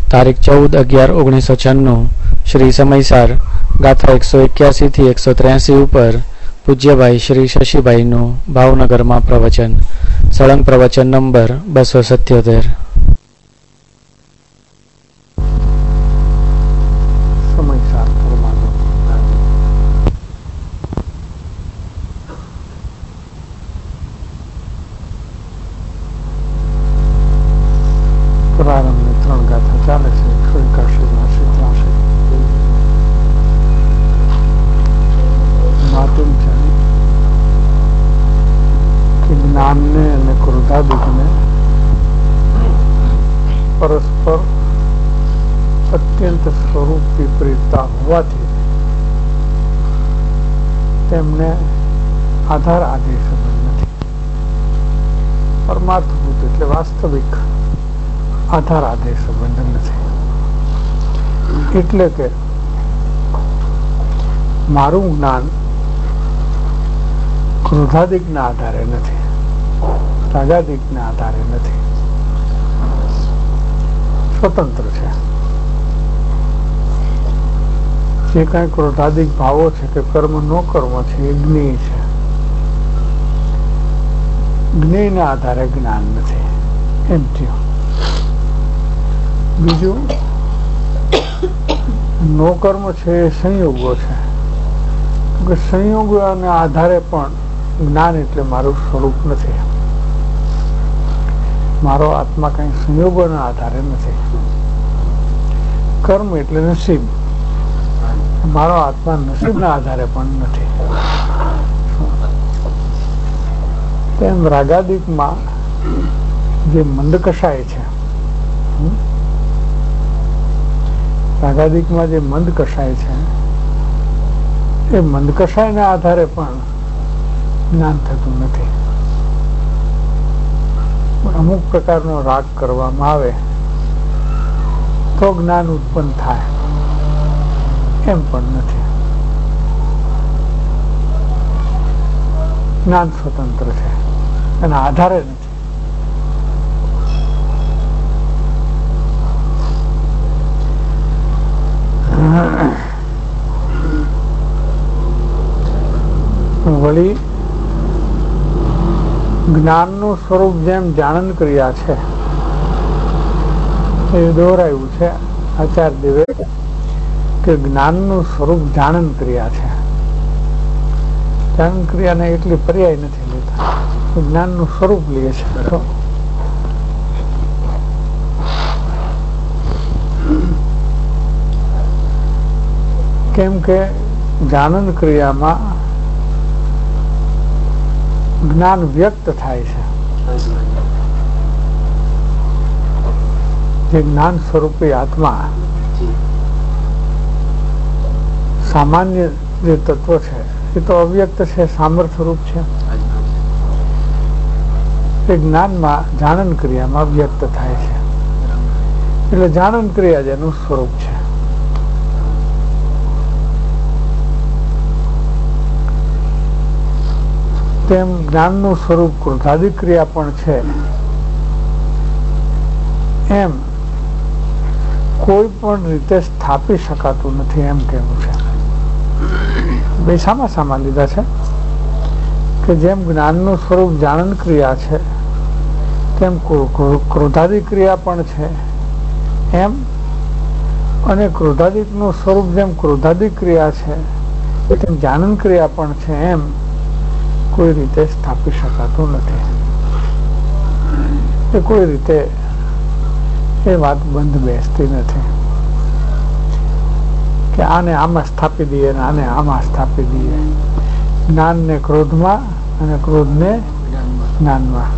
તારીખ 14/11/1996 શ્રી સમયસાર ગાથા 181 થી 183 ઉપર પૂજ્યભાઈ શ્રી શશીભાઈનું ભાવનગરમાં પ્રવચન. સળંગ પ્રવચન નંબર 277. પ્રારંભની 3 ગાથા ચાલે છે. 181 માતુમ જાણી કે જ્ઞાનને અને ક્રોધાદિકને પરસ્પર અત્યંત સ્વરૂપ વિપરીતતા હોવાથી તેમને આધાર આદેશ નથી. પરમાર્થભૂત એટલે વાસ્તવિક આધાર આદેશ સંબંધ નથી. એટલે કે મારું જ્ઞાન ક્રોધાદિક ના આધારે નથી, રાગાદિક ના આધારે નથી, સ્વતંત્ર છે. જે કઈ ક્રોધાદિક ભાવો છે કે કર્મ નો કર્મ છે એ જ્ઞેય છે. જ્ઞેય ના આધારે જ્ઞાન નથી એમ થયું. બીજું નો કર્મ છે એ સંયોગો છે. સંયોગોના આધારે પણ જ્ઞાન એટલે મારું સ્વરૂપ નથી. મારો આત્મા કઈ સંયોગોના આધારે નથી. કર્મ એટલે નસીબ, મારો આત્મા નસીબના આધારે પણ નથી. તેમ રાગાદિકમાં જે મંદ કષાય છે, રાગાદિકમાં જે મંદ કષાય છે એ મંદ કષાયના આધારે પણ જ્ઞાન થતું નથી. અમુક પ્રકારનો રાગ કરવામાં આવે તો જ્ઞાન ઉત્પન્ન થાય એમ પણ નથી. જ્ઞાન સ્વતંત્ર છે, એના આધારે નથી. વળી જ્ઞાનનું સ્વરૂપ જેમ જાણન ક્રિયા છે એ દોહરાયું છે આચાર્ય દેવે કે જ્ઞાનનું સ્વરૂપ જાણન ક્રિયા છે. જાણન ક્રિયાને એટલી પર્યાય નથી લેતા, જ્ઞાનનું સ્વરૂપ લે છે. કેમ કે જાણન ક્રિયામાં જ્ઞાન વ્યક્ત થાય છે. જે જ્ઞાન સ્વરૂપી આત્મા સામાન્ય જે તત્વ છે એ તો અવ્યક્ત છે, સામર્થ્ય રૂપ છે. એ જ્ઞાનમાં જાણન ક્રિયામાં વ્યક્ત થાય છે. એટલે જાણન ક્રિયા જેનું સ્વરૂપ છે. તેમ જ્ઞાનનું સ્વરૂપ ક્રોધાદિક ક્રિયા પણ છે. એમ કોઈ પણ રીતે સ્થાપી શકાતું નથી એમ કહેવું છે. બે સામા લીધા છે કે જેમ જ્ઞાનનું સ્વરૂપ જાણન ક્રિયા છે તેમ ક્રોધાદિક ક્રિયા પણ છે એમ, અને ક્રોધાદિકનું સ્વરૂપ જેમ ક્રોધાદિક ક્રિયા છે તેમ જાણન ક્રિયા પણ છે એમ કોઈ રીતે સ્થાપી શકાતું નથી. એ કોઈ રીતે એ વાત બંધ બેસતી નથી કે આને આમાં સ્થાપી દઈએ ને આને આમાં સ્થાપી દઈએ. જ્ઞાનને ક્રોધમાં અને ક્રોધને જ્ઞાનમાં.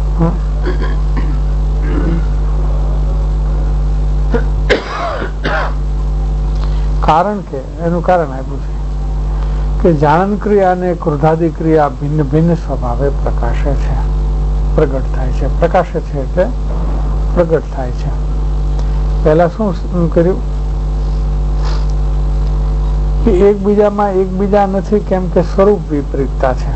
કારણ કે એનું કારણ આપ્યું છે કે જાણન ક્રિયા અને ક્રોધાદિ ક્રિયા ભિન્ન ભિન્ન સ્વભાવે પ્રકાશે છે, પ્રગટ થાય છે. પ્રકાશે છે એટલે પ્રગટ થાય છે. પહેલા શું કર્યું કે એકબીજામાં એકબીજા નથી, કેમ કે સ્વરૂપ વિપરીતતા છે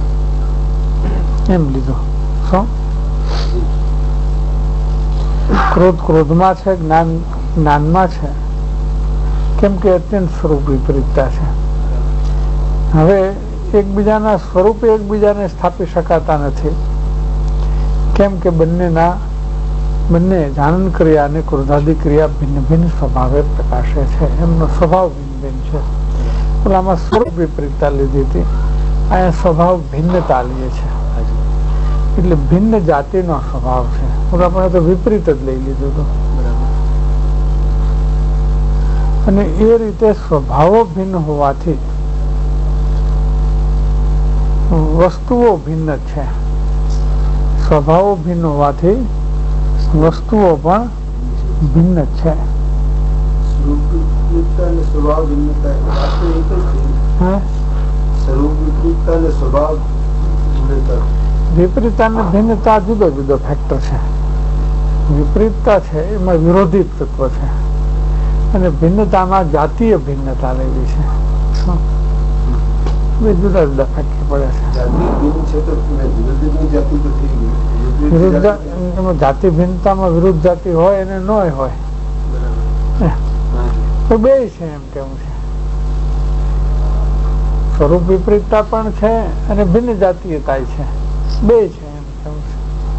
એમ લીધું. શું ક્રોધ ક્રોધમાં છે, જ્ઞાન જ્ઞાનમાં છે, કેમ કે અત્યંત સ્વરૂપ વિપરીતતા છે. હવે એકબીજાના સ્વરૂપે એકબીજાને સ્થાપી શકાતા નથી, કેમ કે બંને જાણન ક્રિયા અને ક્રોધાદિ ક્રિયા ભિન્ન ભિન્ન સ્વભાવે પ્રકાશે છે. એમનો સ્વભાવ ભિન્ન ભિન્ન છે. ઓલામાં સ્વરૂપ વિપરીતતા લીધી હતી, અહીંયા સ્વભાવ ભિન્નતા લે છે, એટલે ભિન્ન જાતિનો સ્વભાવ છે. ઓલા તો વિપરીત જ લઈ લીધું હતું. અને એ રીતે સ્વભાવો ભિન્ન હોવાથી વસ્તુઓ ભિન્ન છે. સ્વભાવો ભિન્ન હોવાથી વસ્તુઓ પણ ભિન્ન છે. વિપરીતતા અને ભિન્નતા જુદો જુદો ફેક્ટર છે. વિપરીતતા છે એમાં વિરોધી તત્વ છે, અને ભિન્નતામાં જાતીય ભિન્નતા લેવી છે. બે જુદા જુદા ફેક્ટર પડે છે. જાતિ ભિન્નતામાં વિરુદ્ધ જાતિ હોય અને ન હોય તો બે છે એમ કેવું છે. સ્વરૂપ વિપરીતતા પણ છે અને ભિન્ન જાતીયતા છે, બે છે એમ કેવું છે.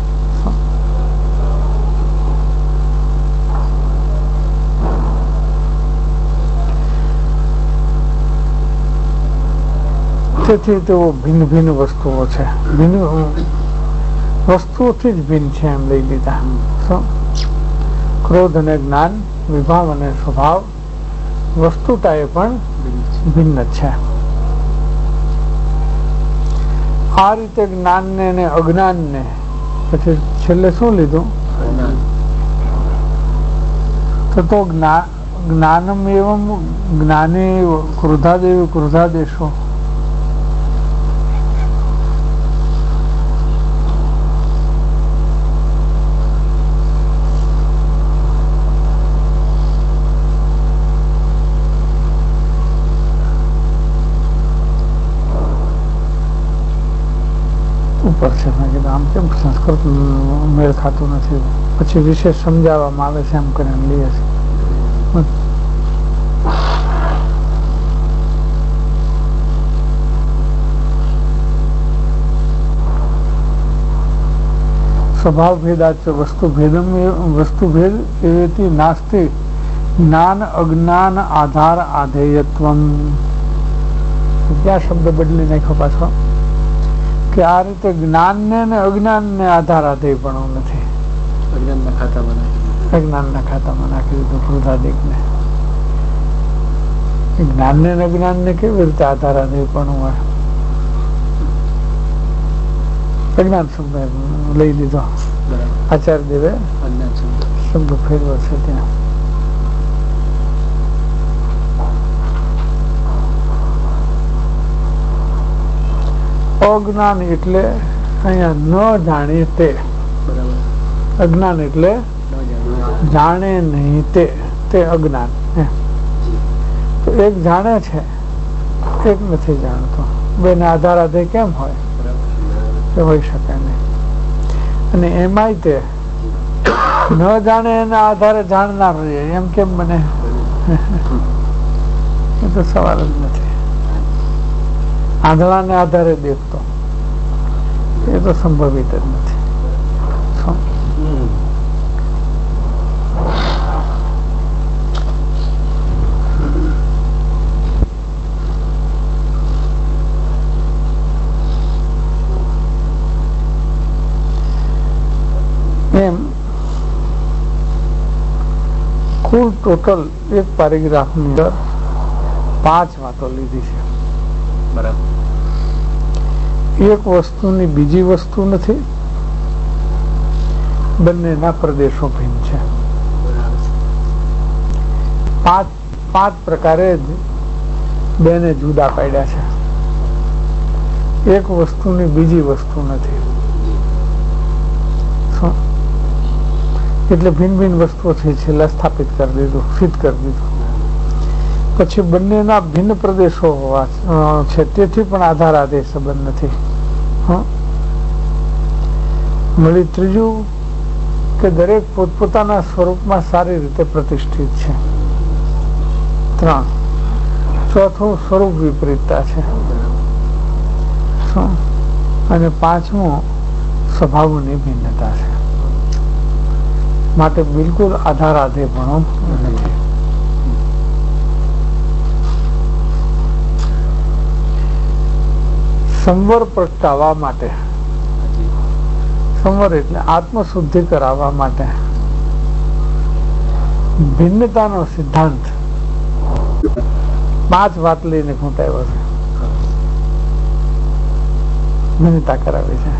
તેથી તેઓ ભિન્ન ભિન્ન વસ્તુઓ છે, ભિન્ન વસ્તુઓથી જ ભિન્ન છે એમ લઈ લીધા. ક્રોધ અને જ્ઞાન, વિભાવ અને સ્વભાવ વસ્તુતાએ પણ ભિન્ન છે. આ રીતે જ્ઞાનને અને અજ્ઞાનને પછી છેલ્લે શું લીધું? તો જ્ઞાનમ એવમ જ્ઞાની ક્રોધાદેવ ક્રોધાદેશો. ઉપર છે. મેં કીધું આમ કેમ સંસ્કૃત મેળ ખાતું નથી, પછી વિશેષ સમજાવવામાં આવે છે એમ કરીને લઈએ છીએ. સ્વભાવ ભેદાચ વસ્તુભેદ એવેતી નાસ્તિ જ્ઞાન અજ્ઞાન આધાર આધેયત્વમ. ક્યાં શબ્દ બદલી નાખ્યો પાછો કે આ રીતે જ્ઞાનને ને અજ્ઞાનને આધાર આધેય પણ નથી. અજ્ઞાનના ખાતામાં નાખી દીધું ક્રોધાદિકને. જ્ઞાનને ને અજ્ઞાનને કેવી રીતે આધાર આધેય પણ હોય? અજ્ઞાન શબ્દ લઈ લીધો. આચાર્ય દેવે શબ્દ ફેરવો છે ત્યાં. અજ્ઞાન એટલે અહીંયા ન જાણે તે, અજ્ઞાન એટલે જાણે નહીં તે અજ્ઞાન. તો એક જાણે છે, એક નથી જાણતો. બેને આધાર આધે કેમ હોય? તે હોઈ શકે નહીં. અને એમાંય તે ન જાણે એના આધારે જાણનાર રહીએ એમ કેમ બને? એ તો સવાલ જ નથી. આંધળાને આધારે દેખતો એ તો સંભવિત જ નથી. એમ કુલ ટોટલ એક પેરેગ્રાફ ની અંદર 5 વાતો લીધી છે. બરાબર. એક વસ્તુની બીજી વસ્તુ નથી, બંનેના પ્રદેશો ભિન્ન છે. પાંચ પ્રકારે બેને જુદા પાડ્યા છે. એક વસ્તુની બીજી વસ્તુ નથી, એટલે ભિન્ન ભિન્ન વસ્તુઓ છેલ્લા સ્થાપિત કરી દીધું, સિદ્ધ કરી દીધું. પછી બંનેના ભિન્ન પ્રદેશો હોવા છે, તેથી પણ આધાર આદેશ સંબંધ નથી. વળી ત્રીજું કે દરેક પોતપોતાના સ્વરૂપમાં સારી રીતે પ્રતિષ્ઠિત છે. 3. ચોથું સ્વરૂપ વિપરીતતા છે. અને 5મું સ્વભાવની ભિન્નતા છે. માટે બિલકુલ આધારાધીપણું નથી. સંવર પ્રગટાવવા માટે, સંવર એટલે આત્મશુદ્ધિ કરાવવા માટે ભિન્નતાનો સિદ્ધાંત 5 વાત લઈને ખૂંટાયો છે. ભિન્નતા કરાવી છે.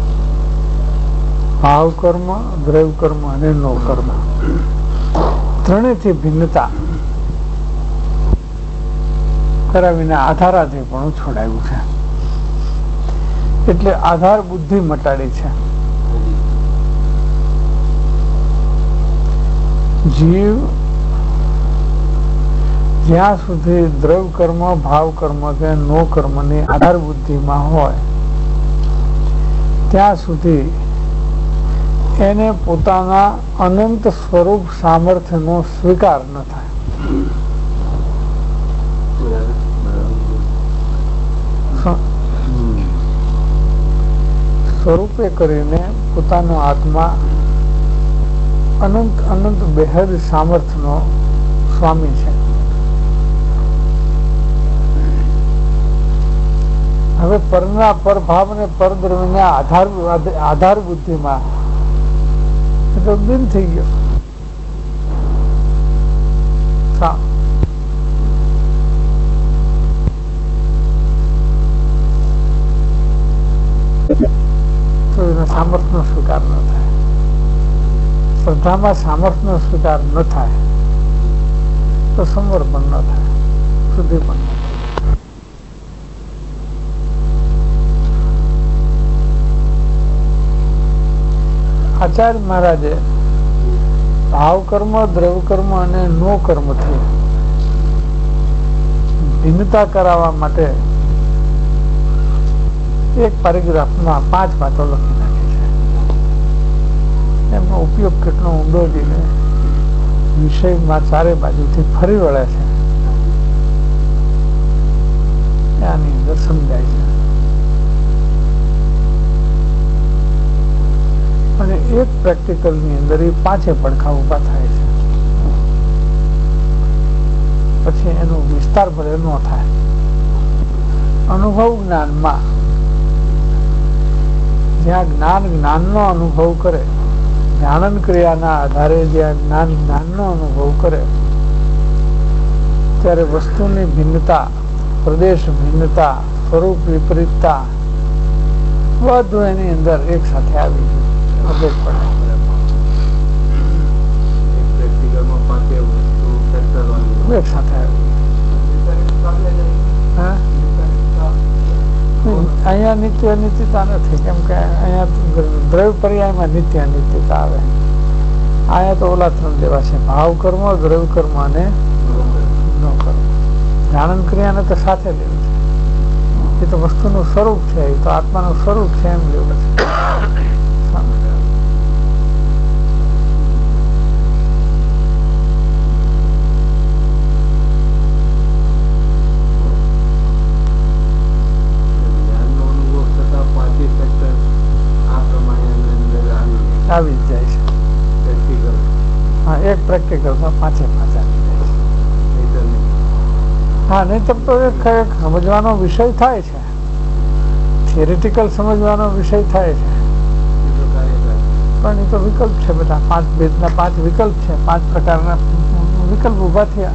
ભાવ કર્મ, દ્રવ્ય કર્મ અને નો કર્મ, ત્રણેયથી ભિન્નતા કરાવીને આધારાધીપણું છોડાયું છે. એટલે આધાર બુદ્ધિ મટાડી છે. જીવ જ્યાં સુધી દ્રવ્ય કર્મ, ભાવ કર્મ કે નો કર્મની આધાર બુદ્ધિમાં હોય ત્યાં સુધી એને પોતાના અનંત સ્વરૂપ સામર્થ્યનો સ્વીકાર ન થાય. સ્વરૂપે કરીને પોતાનો આત્મા અનંત અનંત બેહદ સામર્થ્યનો સ્વામી છે. હવે પરના પરભાવ અને પરદ્રવ્યના આધાર બુદ્ધિમાં તો બિન થઈ ગયો. તો એનો સામર્થ્યનો સ્વીકાર ન થાય. શ્રદ્ધામાં સામર્થ્યનો સ્વીકાર ન થાય તો સંવર પણ ન થાય, શુદ્ધિ પણ ન થાય. આચાર્ય મહારાજે ભાવ કર્મ, દ્રવ્ય કર્મ અને નો કર્મથી ભિન્નતા કરાવવા માટે એક પેરેગ્રાફમાં 5 વાતો લખી નાખી છે. એમનો ઉપયોગ કેટલો ઊંડો જઈને વિષયમાં ચારે બાજુથી ફરી વળે છે આની અંદર સમજાય છે. અને એક પ્રેક્ટિકલ ની અંદર એ 5 પડખા ઉભા થાય છે. પછી એનો વિસ્તાર ભલે ન થાય. અનુભવ જ્ઞાનમાં જ્યાં જ્ઞાનનો અનુભવ કરે, જ્ઞાનન ક્રિયાના આધારે જ્યાં જ્ઞાનનો અનુભવ કરે ત્યારે વસ્તુની ભિન્નતા, પ્રદેશ ભિન્નતા, સ્વરૂપ વિપરીતતા બધું એની અંદર એક સાથે આવી ગયું. એક સાથે અહીંયા નિત્ય અનિત્યતા નથી, કેમ કે અહીંયા દ્રવ્ય પર્યાયમાં નિત્ય અનિત્યતા આવે. અહીંયા તો ઓલા 3 દેવા છે, ભાવ કર્મ, દ્રવ્ય કર્મ અને નો કર્મ. જ્ઞાનન ક્રિયાને તો સાથે લેવું છે. એ તો વસ્તુનું સ્વરૂપ છે, એ તો આત્માનું સ્વરૂપ છે એમ લેવું છે. આવી જ જાય છે. હા, એક પ્રેક્ટિકલમાં 5 આવી જાય છે. હા, નહીતર તો સમજવાનો વિષય થાય છે, થિયરિટિકલ સમજવાનો વિષય થાય છે, પણ એ તો વિકલ્પ છે. બધા 5 ભેદના 5 વિકલ્પ છે. 5 પ્રકારના વિકલ્પ ઉભા થયા.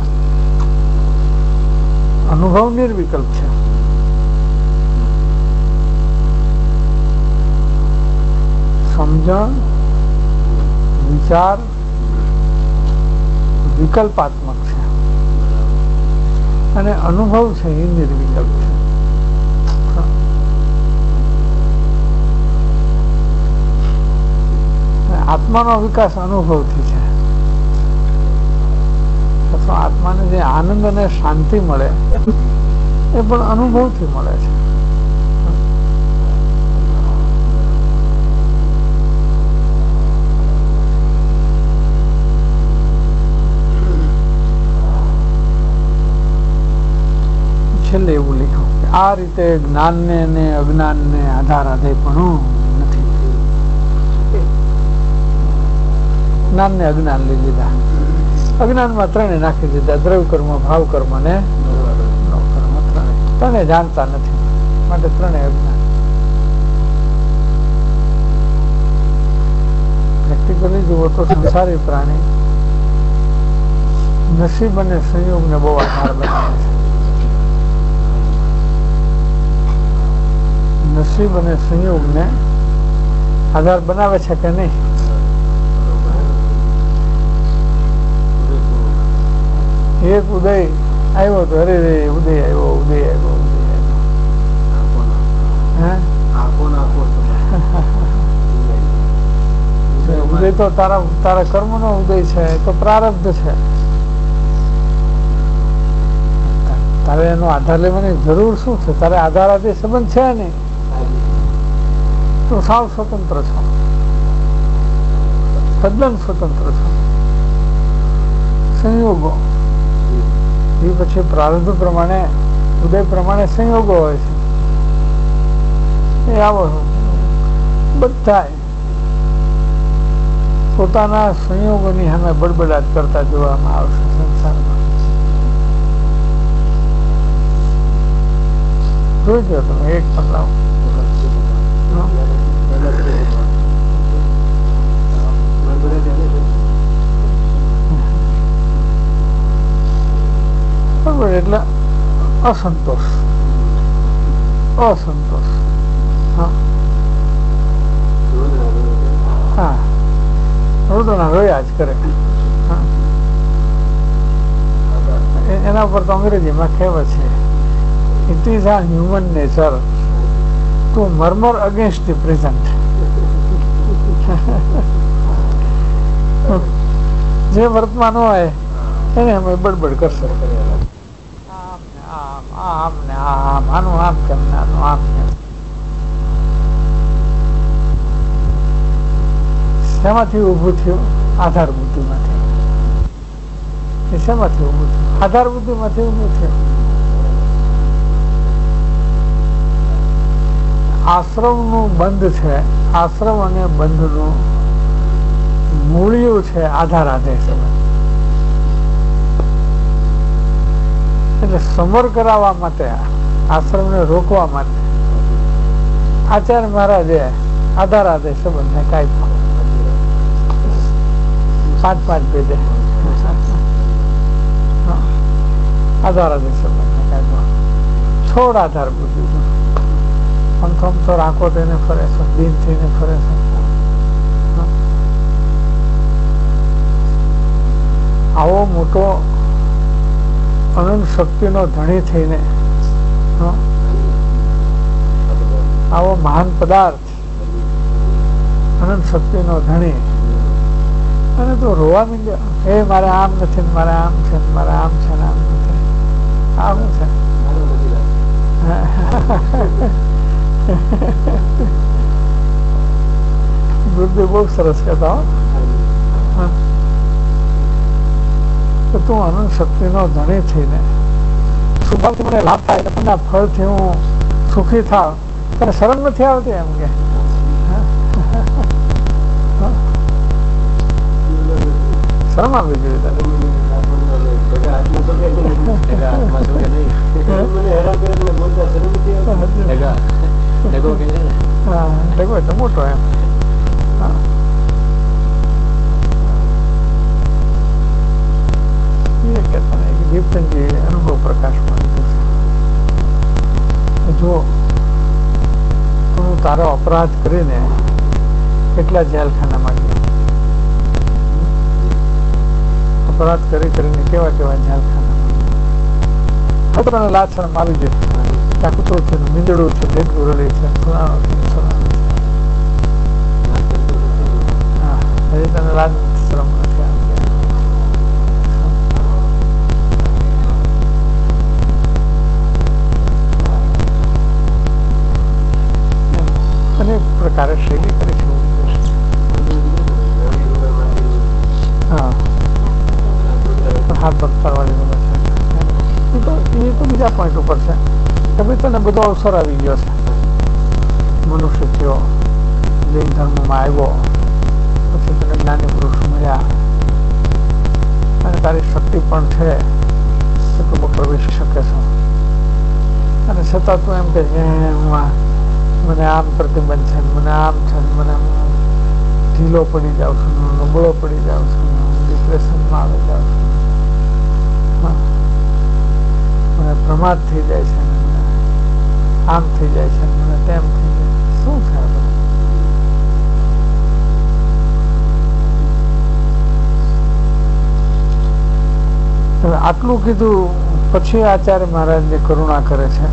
અનુભવ નિર્વિકલ્પ છે. સમજણ, વિચાર વિકલ્પાત્મક છે અને અનુભવ છે એ નિર્વિકલ્પ છે. આત્માનો વિકાસ અનુભવથી છે. અથવા આત્માને જે આનંદ અને શાંતિ મળે એ પણ અનુભવથી મળે છે. છેલ્લે એવું લખ્યું કે આ રીતે જ્ઞાનને ને અજ્ઞાનને આધાર આધે પણ નથી. જ્ઞાનને અજ્ઞાન લઈ લીધા, અજ્ઞાનમાં ત્રણે નાખી દીધા, દ્રવ્ય કર્મ, ભાવ કર્મ ને નો કર્મ. ત્રણે જાણતા નથી માટે ત્રણે અજ્ઞાન. પ્રેક્ટિકલી જુઓ તો સંસારી પ્રાણી નસીબ અને સંયોગ ને બહુ આધાર બનાવે છે. નસીબ અને સંયોગ ને આધાર બનાવે છે કે નહીં? એક ઉદય આવ્યો તો અરે રે ઉદય આવ્યો, ઉદય આવ્યો, ઉદય આવ્યો. ઉદય તો તારા કર્મ નો ઉદય છે, તો પ્રારબ્ધ છે. તારે એનો આધાર લેવાની જરૂર શું છે? તારે આધાર આધાર સંબંધ છે નહીં, તો સાવ સ્વતંત્ર છો, તદ્દન સ્વતંત્ર છો. સંયોગો એ પછી પ્રારબ્ધ પ્રમાણે, ઉદય પ્રમાણે સંયોગો હોય છે. એ આવો બધા પોતાના સંયોગોની સામે બડબડાટ કરતા જોવામાં આવશે સંસારમાં. જોઈજો તમે એક પગલાઓ બરોબર. એટલે અસંતોષ, અસંતોષ. હા, રોદના રોયા જ કરે. એના ઉપર તો અંગ્રેજીમાં કહેવત છે, it is a human nature to murmur against the present. જે વર્તમાન હોય એને અમે બડબડ કરશે. આમ ને આમ, આનું આમ કેમ, આનું આમ કેમ. શેમાંથી ઉભું થયું? આધાર બુદ્ધિમાંથી. એ શેમાંથી ઉભું થયું? આધાર બુદ્ધિમાંથી ઉભું થયું. આશ્રમનું બંધ છે, આશ્રમ અને બંધનું મૂળિયું છે આધાર આધે સંબંધ. એટલે સમર કરાવવા માટે, આશ્રમને રોકવા માટે આચાર્ય મહારાજે આધાર આધે સંબંધને કાઢ્યો. 5 ભેદે આધાર આધે સંબંધને કાઢ્યો. છોડ આધાર બુદ્ધિ અમથો રાખો તેને ફરે છે, દિન થઈને ફરે છે. આવો મોટો અનંત શક્તિનો ધણી થઈને, આવો મહાન પદાર્થ, અનંત શક્તિનો ધણી, અને તો રોવા માંડ્યો, એ મારે આમ નથી, મારે આમ છે, મારે આમ છે, આમ નથી. આમ છે ગુરુદેવ બહુ સરસ કહેતા હો, કે તું અનંત શક્તિનો ધણી થઈને સ્વભાવથી મને લાભ થાય, એના ફળથી હું સુખી થાવ, તને શરમ નથી આવતી? એમ કે શરમ આવવી જોઈએ તને. મોટો એમ અનુભવ પ્રકાશમાં જો તું તારો અપરાધ કરીને કેટલા જેલખાનામાં ગયો, અપરાધ કરીને કેવા જેલખાનામાં તને લાછણ આવી જાય. ત્યાં કૂતરું છે, મીંદડું છે, ભેગું રડી છે, ફલાણો છે, હા, હજી તને લાજ શ્રમ નથી. અનેક પ્રકારે શૈલી કરી છે. હા, હાથ પગ ફરવાની એ તો બીજા પોઈન્ટ ઉપર છે. કે ભાઈ તને બધો અવસર આવી ગયો છે, મનુષ્ય થયો, જૈન ધર્મમાં આવ્યો, પછી તને જ્ઞાની પુરુષ મળ્યા અને તારી શક્તિ પણ છે કે તું પ્રવેશી શકે છો, અને છતાં તું એમ કે મને આમ પ્રતિબંધ છે, મને આમ છે, મને ઢીલો પડી જાઉં છું, નબળો પડી જાઉં છું, ડિપ્રેશનમાં આવી જાઉં છું, મને પ્રમાદ થઈ જાય છે, મને આમ થઈ જાય છે, મને તેમ થઈ જાય છે. શું છે આ બધું? આટલું કીધું પછી આચાર્ય મહારાજ જે કરુણા કરે છે,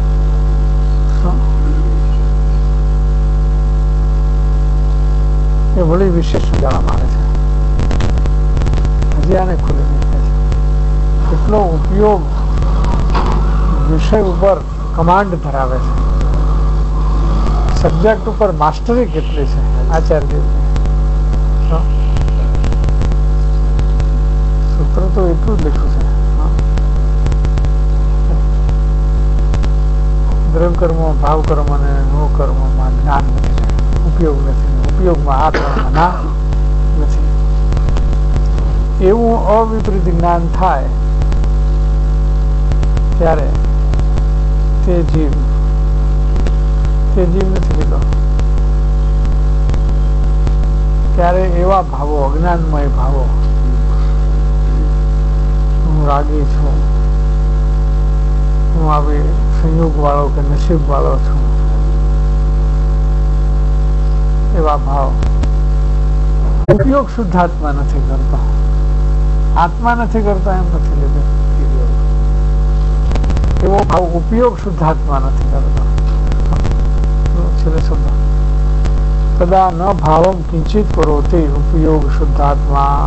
એ વળી વિશેષ જાણવા આવે છે. હજી આને ખુલ્લી નીકળે છે. કેટલો ઉપયોગ વિષય ઉપર કમાન્ડ ધરાવે છે, સબ્જેક્ટ ઉપર માસ્ટરી કેટલી છે આચાર્યદેવની. સૂત્ર તો એટલું જ લખ્યું છે, દ્રવ્ય કર્મ, ભાવ કર્મ અને નો કર્મમાં જ્ઞાન નથી, ઉપયોગ નથી, ઉપયોગમાં આ કર્મ ના નથી. એવું અવિપરીત જ્ઞાન થાય ત્યારે તે જીવ નથી લીધો. ત્યારે એવા ભાવો, અજ્ઞાનમય ભાવો, હું રાગી છું, હું આવી સંયોગ વાળો કે નસીબ વાળો છું, એવા ભાવ ઉપયોગ શુદ્ધાત્મા નથી કરતો. આત્મા નથી કરતો એમ નથી લીધો. એવો ભાવ ઉપયોગ શુદ્ધાત્મા નથી કરતો. કદા ન ભાવમ કિંચિત કરોતિ ઉપયોગ શુદ્ધાત્મા.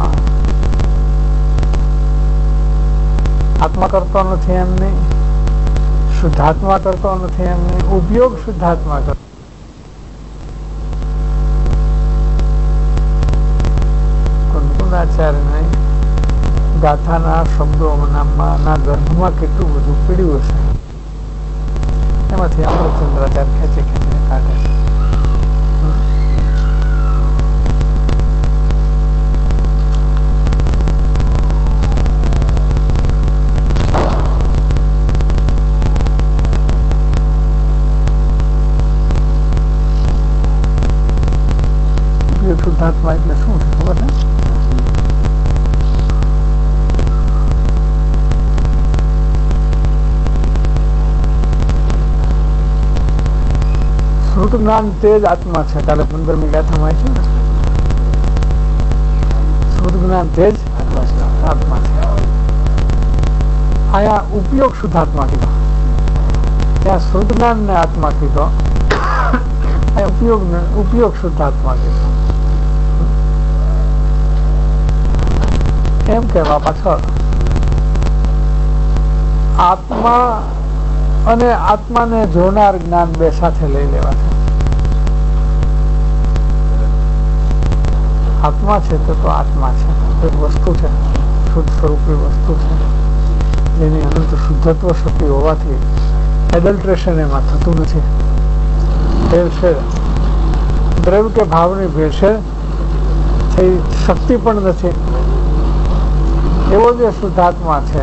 આત્મા કરતો નથી એમ નહીં, શુદ્ધાત્મા કરતો નથી એમ નહીં, ઉપયોગ શુદ્ધાત્મા કરતો. કુંકુનાચાર્યને ગાથાના શબ્દોના ગર્ભમાં કેટલું બધું પીડ્યું હશે, એમાંથી અમૃતચંદ્રાચાર્ય ખેંચી ખેંચીને કાઢે છે. શુદ્ધાત્મા એટલે શું છે ખબર છે? શ્રુત જ્ઞાન તે જ આત્મા છે. કાલે 15મી ગાથામાં છે ને, શ્રુત જ્ઞાન તે જ આત્મા છે. અહીંયા ઉપયોગ શુદ્ધાત્મા કીધો, ત્યાં શ્રુત જ્ઞાન ને આત્મા કીધો, ઉપયોગ શુદ્ધાત્મા કીધો. એમ કહેવા પાછળ આત્મા અને આત્માને જોનાર જ્ઞાન બે સાથે લઈ લેવા છે. આત્મા છે તો આત્મા છે, એક વસ્તુ છે, શુદ્ધ સ્વરૂપી વસ્તુ છે, જેની અનંત શુદ્ધત્વ શક્તિ હોવાથી એડલ્ટ્રેશન એમાં થતું નથી. ભેળસેળ, દ્રવ્ય કે ભાવની ભેળસેળ થઈ શક્તિ પણ નથી. એવો જે શુદ્ધાત્મા છે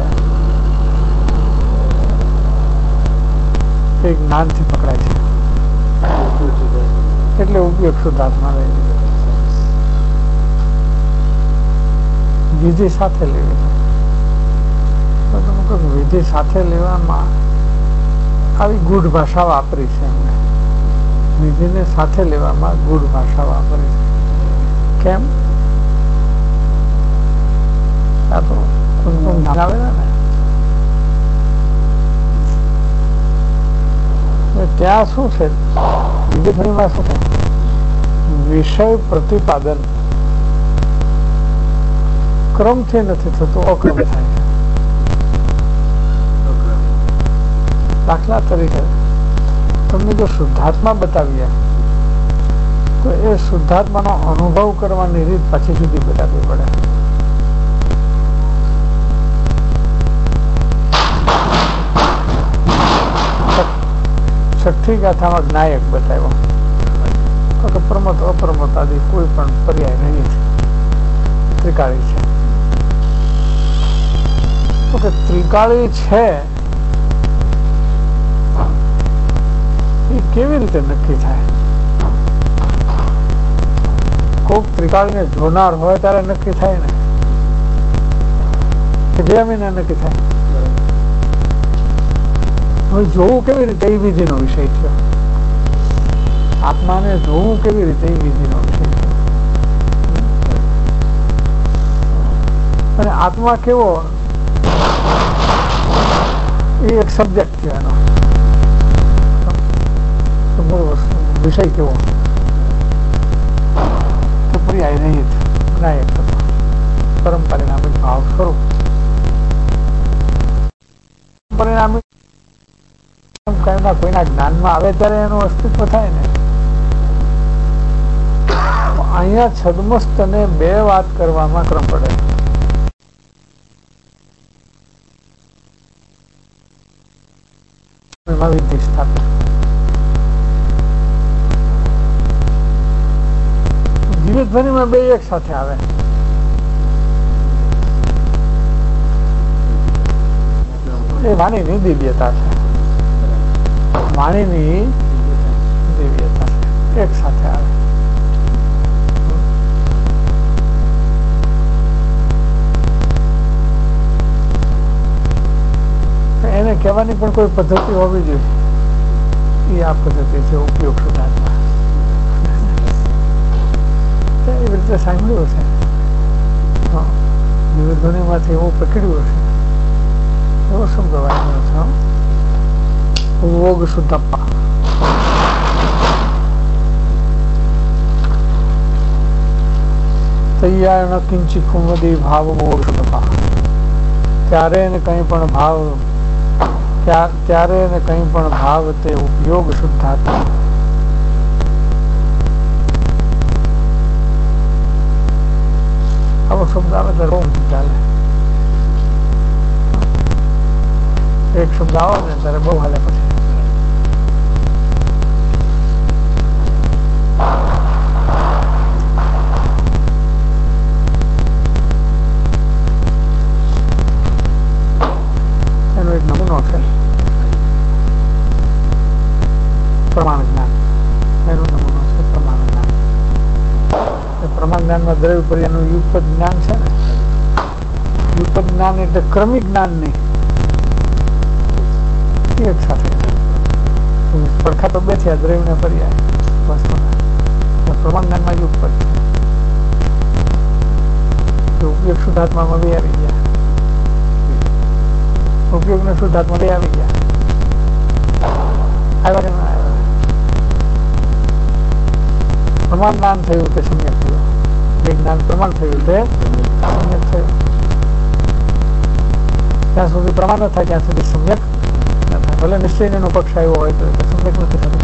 એ જ્ઞાનથી પકડાય છે, એટલે ઉપયોગ શુદ્ધાત્મા લઈ લીધો. વિધિ સાથે લેવી છે, વિધિ સાથે લેવામાં આવી ગૂઢ ભાષા વાપરી છે એમને. વિધિને સાથે લેવામાં ગૂઢ ભાષા વાપરી છે. કેમ? આ તો આવેલા ને ત્યાં શું છે, બીજી ઘણીમાં શું છે, વિષય પ્રતિપાદન ક્રમથી નથી થતું, અક્રમ થાય છે. દાખલા તરીકે તમને જો શુદ્ધાત્મા બતાવીએ તો એ શુદ્ધાત્માનો અનુભવ કરવાની રીત પછી સુધી બતાવવી પડે. છઠ્ઠી ગાથામાં નાયક બતાવ્યો કે પ્રમત અપ્રમત આદિ કોઈ પણ પર્યાય નહીં છે, ત્રિકાળી છે. તો કે ત્રિકાળી છે એ કેવી રીતે નક્કી થાય? કોઈક ત્રિકાળીને જોનાર હોય ત્યારે નક્કી થાય ને, કે જે મહિને નક્કી થાય. હવે જોવું કેવી રીતે એ વિધિનો વિષય થયો. આત્માને જોવું કેવી રીતે એ વિધિનો વિષય થયો. અને આત્મા કેવો એ એક સબ્જેક્ટ છે એનો. વિષય કેવો? તો પર્યાય રહિત નાયક હતો, પરમ પરિણામિક ભાવ સ્વરૂપ. પરિણામિક કોઈના જ્ઞાનમાં આવે ત્યારે એનું અસ્તિત્વ થાય ને. અહીંયા છદ્મસ્ત ને બે વાત કરવામાં ક્રમ પડે. વિધિ સ્થાપિત. જીવિત ધ્વનિમાં બે એક સાથે આવે. એ વાણીની દિવ્યતા છે. વાણીની દિવ્યતા છે, એક સાથે આવે. એને કહેવાની પણ કોઈ પદ્ધતિ હોવી જોઈએ. એ આ પદ્ધતિ છે ઉપયોગ શુદ્ધાત્મા. એવી રીતે સાંભળ્યું છે, ધ્વનિમાંથી એવું પકડ્યું છે. એવો શબ્દ વાંચ્યો છે, ભોગ શુદ્ધપ્પા. તૈયાર ન કિંચિત કુમદી ભાવ ભોગ શુદ્ધપ્પા. ત્યારે ને કંઈ પણ ભાવ, ત્યારે ને કંઈ પણ ભાવ તે ઉપયોગ શુદ્ધાત્મા. આવો શબ્દ આવે તો બહુ ચાલે. એક શબ્દ આવે ને ત્યારે બહુ હાલે. પછી એનો એક નમૂનો છે પ્રમાણ જ્ઞાન. એનો નમૂનો છે પ્રમાણ જ્ઞાન. પ્રમાણ જ્ઞાનમાં દ્રવ્ય પર્યાયનું યુગપદ જ્ઞાન છે ને. યુગપદ જ્ઞાન એટલે ક્રમિક જ્ઞાન નહીં, એક સાથે. પડખા તો બે થયા, દ્રવ્ય ને પર્યાય વસ્તુના. પ્રમાણ જ્ઞાનમાં યુગપદ છે. ઉપયોગ શુદ્ધાત્મામાં બે આવી ગયા. ઉપયોગ ને શુદ્ધાત્મા બે આવી ગયા. આવ્યા કે ના આવ્યા? પ્રમાણ જ્ઞાન થયું તે સમ્યક થયું. જે જ્ઞાન પ્રમાણ થયું તે સમ્યક થયું. જ્યાં સુધી પ્રમાણ ન થાય ત્યાં સુધી સમ્યક ન થાય. ભલે નિશ્ચય એનો પક્ષ આવ્યો હોય તો સમ્યક નથી થતું.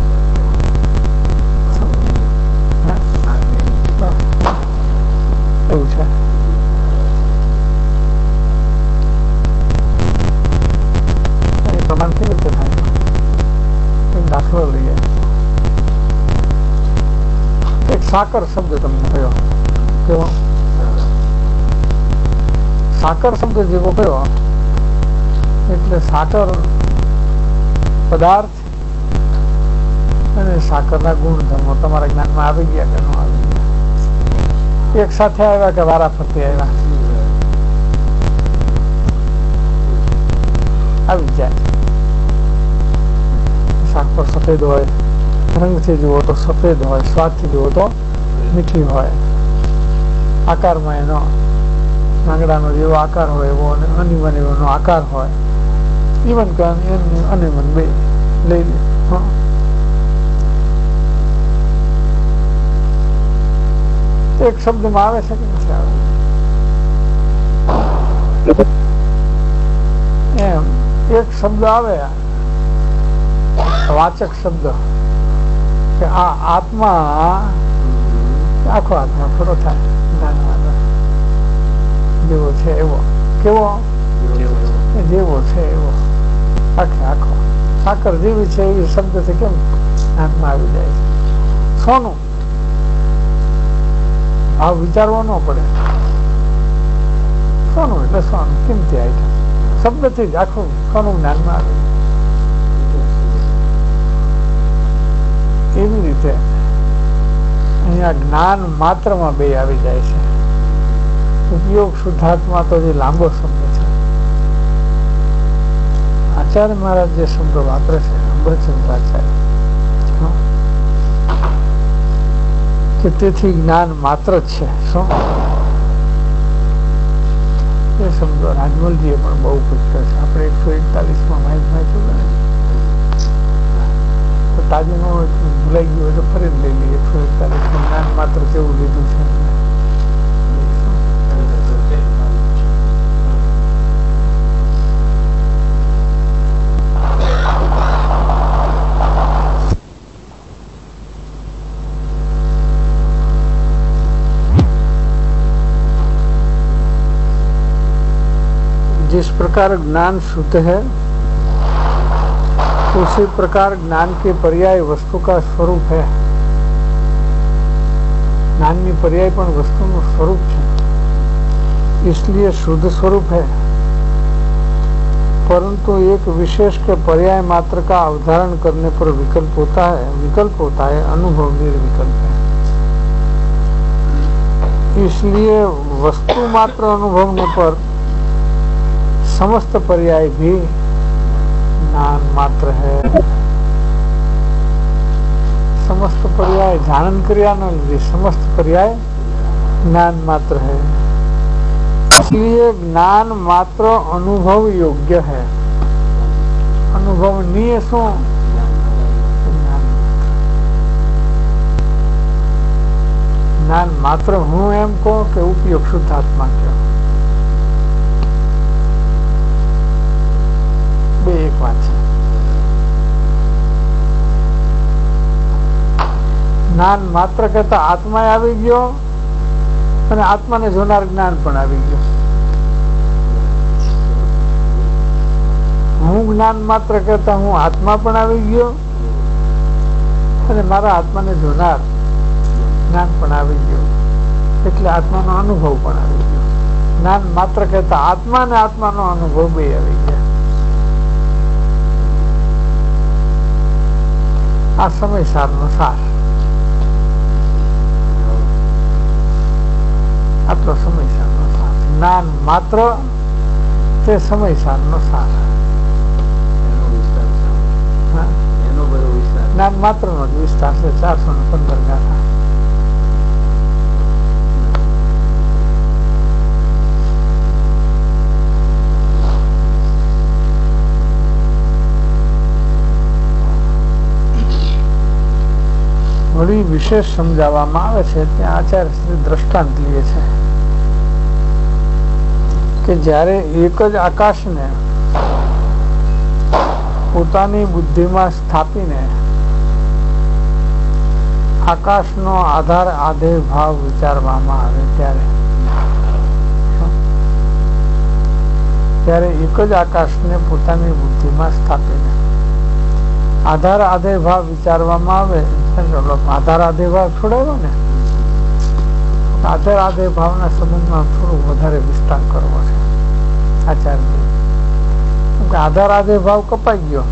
એવું છે. પ્રમાણ કેવી રીતે થાય? એક દાખલો લઈએ. એક સાકર શબ્દ તમને કયો, કેવો? સાકર શબ્દ જેવો કયો એટલે સાકર પદાર્થ અને સાકરના ગુણધર્મો તમારા જ્ઞાનમાં આવી ગયા કે ન આવી ગયા? એક સાથે આવ્યા કે વારા ફરતી આવ્યા? આવી જાય. શાક પર સફેદ હોય, રંગથી જુઓ તો સફેદ હોય, સ્વાદથી જુઓ તો મીઠી હોય. આકારમાં એનો આંગળાનો જેવો આકાર હોય એવો અને અનિમન એવો આકાર હોય. ઇવન કે અનિમન બે લઈ લે. એક શબ્દમાં આવે છે કે નથી આવે? એમ એક શબ્દ આવે, વાચક શબ્દ, કે આ આત્મા, આખો આત્મા થોડો થાય જેવો છે એવો. કેવો? જેવો છે એવો, આખે આખો સાકર જેવી છે એવી શબ્દથી કેમ ધ્યાનમાં આવી જાય છે. સોનું ભાવ વિચારવો ન પડે. સોનું એટલે સોનું, કિંમતી આઈટમ, શબ્દથી જ આખું સોનું જ્ઞાનમાં આવે. એવી રીતે અહીંયા જ્ઞાન માત્રમાં બે આવી જાય છે. ઉપયોગ શુદ્ધાત્મા તો જે લાંબો શબ્દ છે. આચાર્ય મહારાજ જે શબ્દો વાપરે છે, અમૃતચંદ્રાચાર્ય, કે તેથી જ્ઞાન માત્ર જ છે. શું એ શબ્દો રાજમલજીએ પણ બહુ પૂછ્યો છે. આપણે 141માં વાંચ્યું તો તાજું ન હોય, ભૂલાઈ ગયું હોય તો ફરી જ લઈ લઈએ. 141 જ્ઞાન માત્ર કેવું લીધું છે. जिस प्रकार ज्ञान शुद्ध है उसी प्रकार ज्ञान के पर्याय वस्तु का स्वरूप है. ज्ञान की पर्याय पण वस्तु નું स्वरूप है, इसलिए शुद्ध स्वरूप है. परंतु एक विशेष के पर्याय मात्र का अवधारण करने पर विकल्प होता है, अनुभव निर्विकल्प है. इसलिए वस्तु मात्र अनुभवने पर समस्त पर्याय भी ज्ञान मात्र है. समस्त पर्याय जानन क्रिया न लीधे समस्त पर्याय ज्ञान मात्र है. इसलिए ज्ञान मात्र अनुभव योग्य है. अनुभवनीय शू ज्ञान मात्र हूँ एम को के उपयोग शुद्धात्मा क्यों બે એક વાત છે. જ્ઞાન માત્ર કહેતા આત્મા આવી ગયો અને આત્માને જોનાર જ્ઞાન પણ આવી ગયો. હું જ્ઞાન માત્ર કહેતા હું આત્મા પણ આવી ગયો અને મારા આત્માને જોનાર જ્ઞાન પણ આવી ગયો. એટલે આત્માનો અનુભવ પણ આવી ગયો. જ્ઞાન માત્ર કહેતા આત્મા અને આત્માનો અનુભવ બે આવી ગયા. આ સમયસાર નો સાર. આટલો સમયસાર નો સાર. જ્ઞાન માત્ર તે સમયસાર નો સાર. જ્ઞાન માત્ર નો જ વિસ્તાર છે. 415 ગાથા. વળી વિશેષ સમજાવવામાં આવે છે ત્યાં આચાર્ય શ્રી દ્રષ્ટાંત લે છે કે જ્યારે એક જ આકાશને પોતાની બુદ્ધિમાં સ્થાપીને આકાશનો આધાર આધેય ભાવ વિચારવામાં આવે ત્યારે એક જ આકાશને પોતાની બુદ્ધિમાં સ્થાપીને આધાર આધેય ભાવ વિચારવામાં આવે. આધાર આધેય ભાવ છોડાયો ને, આધાર આધેય ભાવના સંબંધમાં થોડું વધારે વિસ્તાર કરવો છે આચાર્ય. આધાર આધેય ભાવ કપાઈ ગયો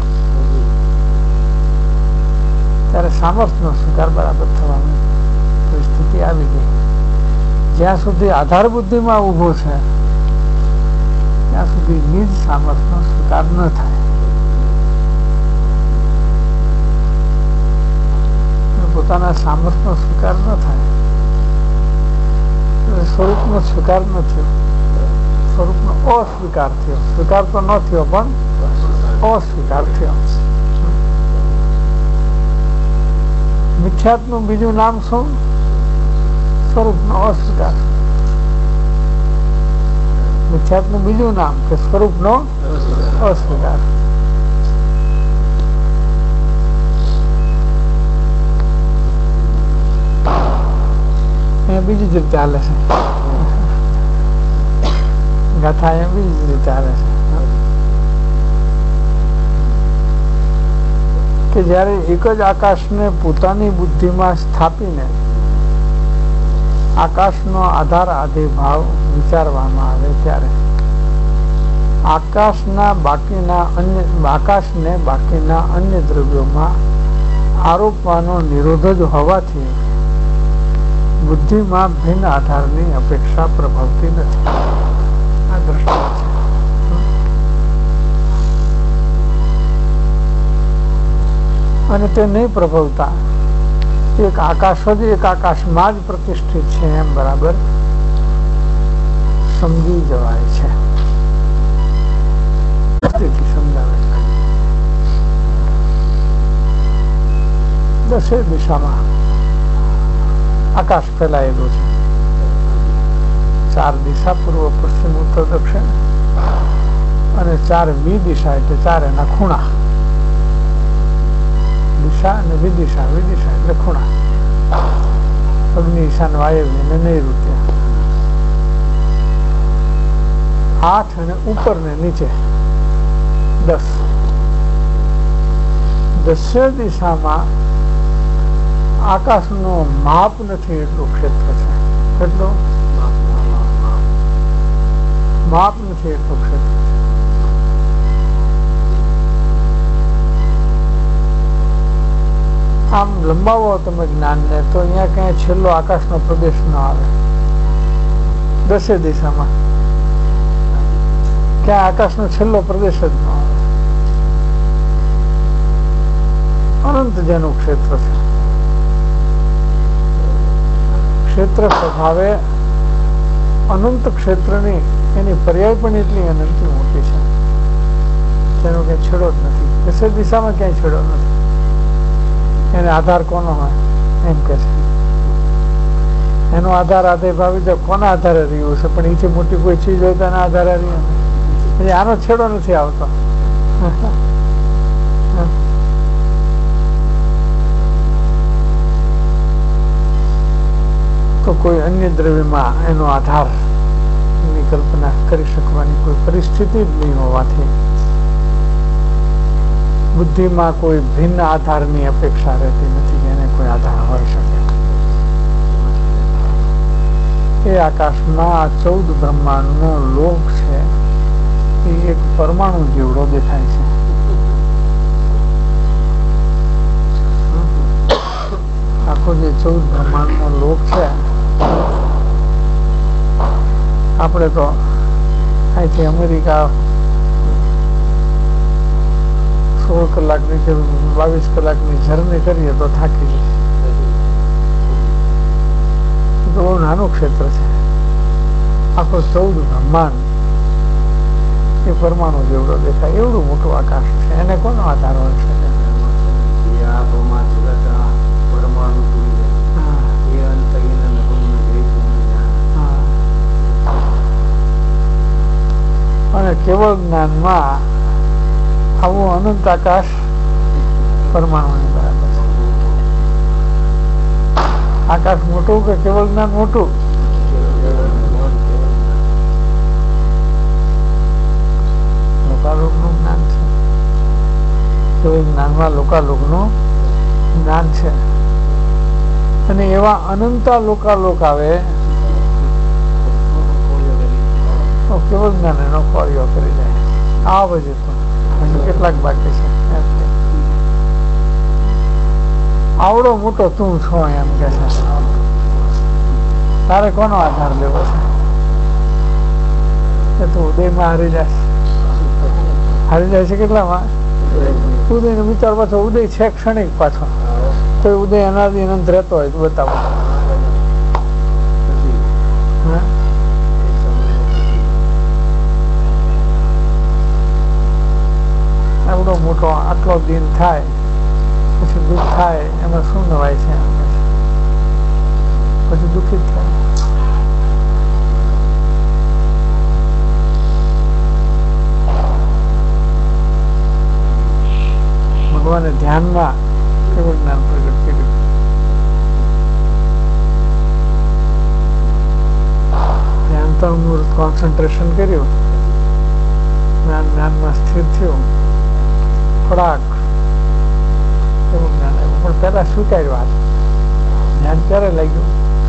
ત્યારે સામર્થ્યનો સ્વીકાર બરાબર થવાની પરિસ્થિતિ આવી ગઈ. જ્યાં સુધી આધાર બુદ્ધિમાં ઉભો છે ત્યાં સુધી નિજ સામર્થ્યનો સ્વીકાર ન થાય. પોતાના સામર્થ્યનો સ્વીકાર ન થાય, સ્વરૂપનો સ્વીકાર ન થયો, સ્વરૂપનો અસ્વીકાર થયો. સ્વીકાર તો ન થયો પણ અસ્વીકાર થયો. મિથ્યાત્વનું બીજું નામ શું? સ્વરૂપનો અસ્વીકાર. મિથ્યાત્વનું બીજું નામ કે સ્વરૂપનો અસ્વીકાર. બીજી જ રીતે હાલે છે ગાથા. બીજી જ રીતે હાલે છે. કે જ્યારે એક જ આકાશને પોતાની બુદ્ધિમાં સ્થાપીને આકાશનો આધાર આદિ ભાવ વિચારવામાં આવે ત્યારે આકાશને બાકીના અન્ય દ્રવ્યોમાં આરોપવાનો નિરોધ જ હોવાથી બુદ્ધિમાં ભિન્ન આધારની અપેક્ષા પ્રભાવતી નથી. આ દ્રષ્ટાંત છે. અને તે નહીં પ્રભાવતા એક આકાશ જ એક આકાશમાં જ પ્રતિષ્ઠિત છે એમ બરાબર સમજી જવાય છે. સમજાવે દસે દિશામાં આકાશ ફેલાયેલું છે. 4 દિશા પૂર્વ પશ્ચિમ ઉત્તર દક્ષિણ અને 4 વિદિશા એટલે 4 એના ખૂણા. દિશા અને વિદિશા એટલે ખૂણા. અગ્નિ ઈશાન વાયવ્ય અને નૈઋત્ય. 8 અને ઉપર ને નીચે 10. દસ્ય દિશામાં આકાશનું માપ નથી એટલું ક્ષેત્ર છે. કેટલું માપ નથી એટલું ક્ષેત્ર છે. આમ લંબાવો તમે જ્ઞાનને તો અહીંયા ક્યાંય છેલ્લો આકાશનો પ્રદેશ ન આવે. દસે દિશામાં ક્યાં આકાશનો છેલ્લો પ્રદેશ જ ન આવે. અનંત જેનું ક્ષેત્ર છે. ક્ષેત્ર સ્વભાવે અનંત ક્ષેત્રની એની પર્યાય પણ એટલી અનંત મોટી છે જેનો ક્યાંય છેડો જ નથી. દસે દિશામાં ક્યાંય છેડો નથી. એને આધાર કોનો હોય એમ કે છે. એનો આધાર આધે ભાવી તો કોના આધારે રહ્યું છે, પણ એથી મોટી કોઈ ચીજ હોય તો એના આધારે રહ્યું. આનો છેડો નથી આવતો. તો કોઈ અન્ય દ્રવ્યમાં એનો આધાર ની કલ્પના કરી શકવાની કોઈ પરિસ્થિતિ જ નહીં હોવાથી બુદ્ધિમાં કોઈ ભિન્ન આધારની અપેક્ષા રહેતી નથી કે એને કોઈ આધાર હોઈ શકે. એ આકાશમાં 14 બ્રહ્માંડનો લોક છે એ એક પરમાણુ જેવડો દેખાય છે. આખો જે 14 બ્રહ્માંડનો લોક છે આપણે તો અહીંથી અમેરિકા 16 કલાકની કે 22 કલાકની જર્ની કરીએ તો થાકી જઈએ. તો બહુ નાનું ક્ષેત્ર છે. આખો 14 બ્રહ્માંડ એ પરમાણુ જેવડો દેખાય એવડું મોટું આકાશ છે. એને કોનો આધાર હોય શકે? અને કેવળ જ્ઞાનમાં આવું અનંત આકાશ પરમાણુની બરાબર છે. આકાશ મોટું કે કેવળ જ્ઞાન મોટું? લોકાલોકનું જ્ઞાન છે. કેવળ જ્ઞાનમાં લોકાલોકનું જ્ઞાન છે. અને એવા અનંતા લોકાલોક આવે તો કેવળ જ્ઞાન એનો કોળિયો કરી જાય. આ બધું તો કેટલાક બાકી છે. આવડો મોટો તું છો એમ કે છે. તારે કોનો આધાર લેવો છે? કે તું ઉદયમાં હારી જાય છે. કેટલામાં? ઉદય નો વિચાર પાછો ઉદય છે ક્ષણિક પાછો. તો ઉદય અનાદિ અનંત રહેતો હોય તો બતાવો. આવડો મોટો આટલો દિન થાય પછી દુઃખ થાય એમાં શું નવાય છે? પછી દુઃખિત થાય. ભગવાને ધ્યાનમાં કેવું જ્ઞાન પ્રગટ કર્યું. ધ્યાન તો કોન્સન્ટ્રેશન કર્યું, જ્ઞાનમાં સ્થિર થયું. ખોરાક પણ પેલા સ્વીકાર્યું આ ધ્યાન ક્યારે લાગ્યું?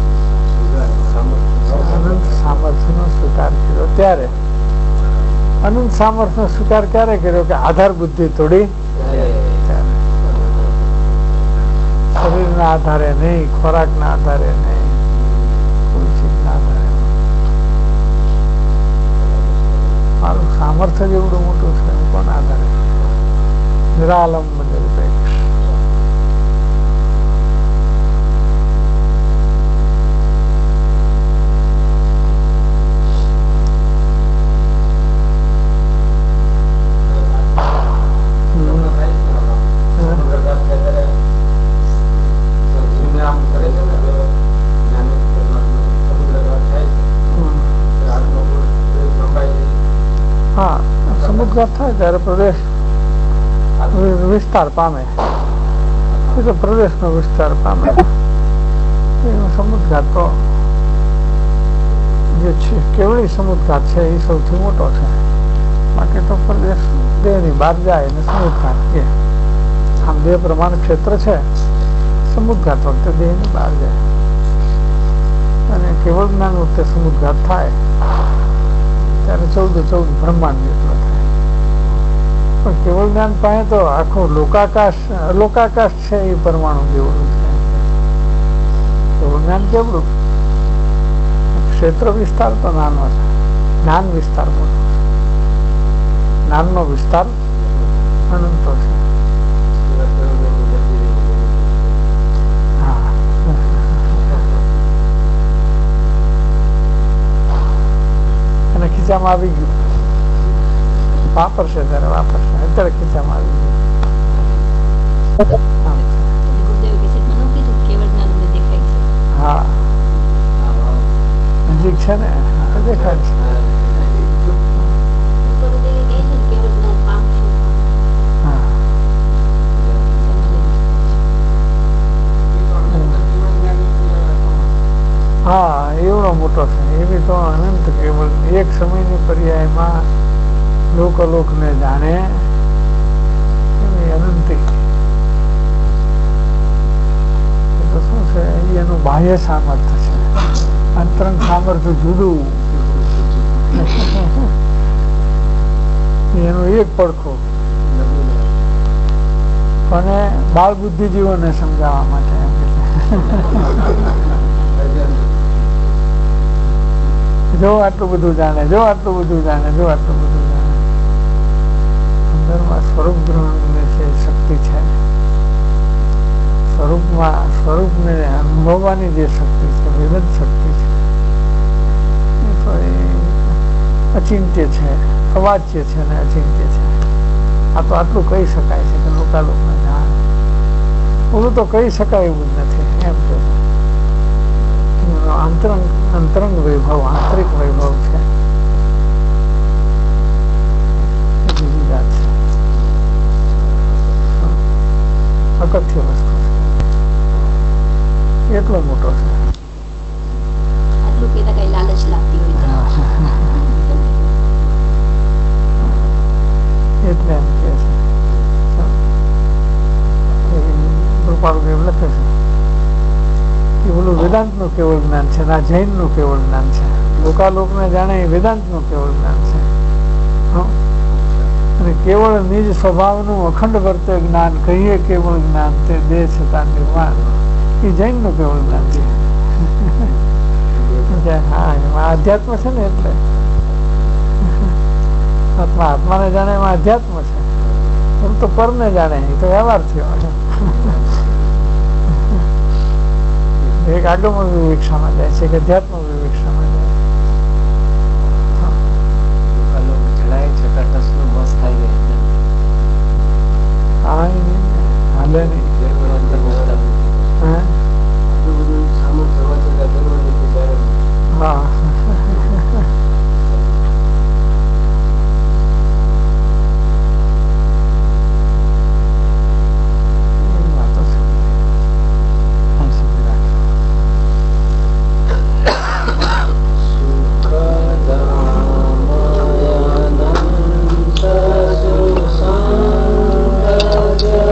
અનંત સામર્થ્યનો સ્વીકાર કર્યો ત્યારે. અનંત સામર્થ્યનો સ્વીકાર ક્યારે કર્યો? કે આધાર બુદ્ધિ તોડી. શરીરના આધારે નહીં, ખોરાકના આધારે નહીં, કોઈ ચીજના આધારે. મારું સામર્થ્ય જેવડું મોટું છે, કોના આધારે? નિરાલંબ નિરપેક્ષ. હા, સમુદ્રઘાત થાય ત્યારે પ્રદેશ વિસ્તાર પામે. એ તો પ્રદેશનો વિસ્તાર પામે. એનો સમુદ્રઘાત તો જે છે કેવળી સમુદ્રઘાત છે એ સૌથી મોટો છે. બાકી તો પ્રદેશ દેહની બહાર જાય અને સમુદ્રઘાત કે આમ દેહ પ્રમાણ ક્ષેત્ર છે. સમુદ્રઘાત વખતે દેહની બહાર જાય અને કેવળ જ્ઞાન વખતે સમુદ્રઘાત થાય ત્યારે 14 બ્રહ્માંડ જેટલો થાય. પણ કેવળ જ્ઞાન પાસે તો આખું લોકાકાશ છે એ પરમાણુ જેવું છે. કેવળ જ્ઞાન કેવડું? ક્ષેત્ર વિસ્તાર તો નાનો છે, જ્ઞાન વિસ્તાર મોટો છે. જ્ઞાનનો વિસ્તાર અનંતો છે. ખીચામાં આવી ગયું, વાપરશે ત્યારે વાપરશે. અત્યારે ખીચામાં આવી ગયું. હા, નજીક છે ને, દેખાય છે. હા, એવડો મોટો છે. એ બી તો અનંત કેવળ એક સમયની પર્યાયમાં લોકને જાણે અનંતી. એ તો શું છે? એનું બાહ્ય સામર્થ્ય છે. અંતરંગ સામર્થ્ય જુદું. એનું એક પડખું. અને બાળ બુદ્ધિજીવોને સમજાવવા માટે એમ કે જો આટલું બધું જાણે, જો આટલું બધું જાણે, જો આટલું બધું જાણે. અંદરમાં સ્વરૂપ ગ્રહણની જે શક્તિ છે, સ્વરૂપને અનુભવવાની જે શક્તિ છે, વેદન શક્તિ છે, એ તો એ અચિંત્ય છે, અવાચ્ય છે અને અચિંત્ય છે. આ તો આટલું કહી શકાય છે કે લોકોને જાણે. ઓલું તો કહી શકાય એવું જ નથી. એમ કે અંતરંગ વૈભવ, આંતરિક વૈભવ છે. બીજી વાત છે, અકથ્ય વસ્તુ છે. એટલો મોટો છે. એટલે એમ કે છે કૃપાળુદેવ લખે છે કે ઓલું વેદાંતનું કેવળ જ્ઞાન છે, ના જૈનનું કેવળ જ્ઞાન છે. લોકાલોકને જાણે એ વેદાંતનું કેવળ જ્ઞાન છે. અને કેવળ નિજ સ્વભાવનું અખંડ વર્તે જ્ઞાન કહીએ કેવળ જ્ઞાન તે દેહ છતાં નિર્માણ, એ જૈનનું કેવળ જ્ઞાન છે. હા, એમાં અધ્યાત્મ છે ને. એટલે આત્માને જાણે એમાં અધ્યાત્મ છે. એમ તો પરને જાણે એ તો વ્યવહાર થયો. એક આગળમાં વિવેક્ષામાં જાય છે કે અધ્યાત્મ